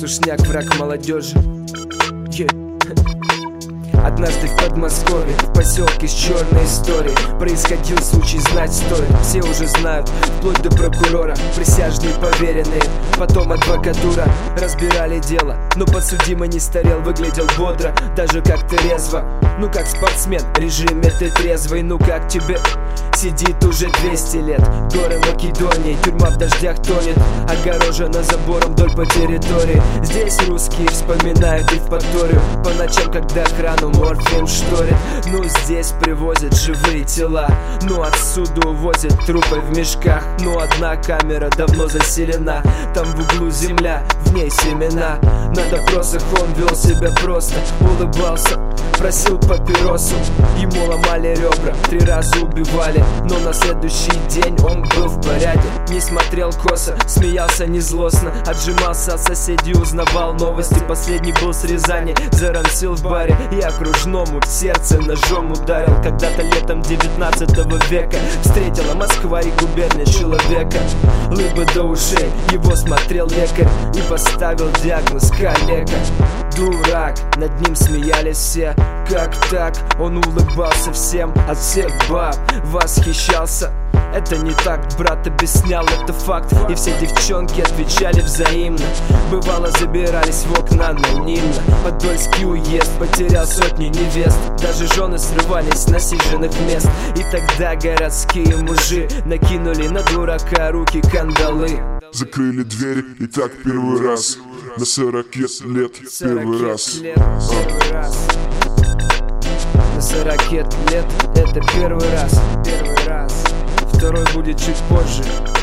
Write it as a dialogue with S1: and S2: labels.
S1: скучняк, враг молодежи. Однажды в Подмосковье, в поселке с черной историей, происходил случай, знать стоит. Все уже знают, вплоть до прокурора. Присяжные поверенные, потом адвокатура разбирали дело, но подсудимый не старел, выглядел бодро, даже как-то резво. Ну как спортсмен, в режиме ты трезвый. Ну как тебе? Сидит уже 200 лет. Горы Македонии, тюрьма в дождях тонет, огорожена забором вдоль по территории. Здесь русские вспоминают Евпаторию по ночам, когда охрану морфием шторит. Ну здесь привозят живые тела, ну отсюда увозят трупы в мешках. Ну одна камера давно заселена, там в углу земля, в ней семена. На допросах он вел себя просто, улыбался, просил папиросу. Ему ломали ребра, 3 раза убивали, но на следующий день он был в порядке. Не смотрел косо, смеялся незлостно, отжимался от соседей, узнавал новости. Последний был с Рязани, зарамсил в баре и окружному в сердце ножом ударил. Когда-то летом 19 века встретила Москва и губерния человека. Лыбы до ушей, его смотрел лекарь и поставил диагноз калека. Дурак, над ним смеялись все. Как так? Он улыбался всем, от всех баб восхищался. Это не так, брат объяснял, это факт. И все девчонки отвечали взаимно. Бывало забирались в окна анонимно. Подольский уезд потерял сотни невест. Даже жены срывались с насиженных мест. И тогда городские мужи накинули на дурака руки кандалы.
S2: Закрыли двери и так первый раз. На 40 лет первый раз.
S1: На 40 лет это первый раз. Второй будет чуть позже.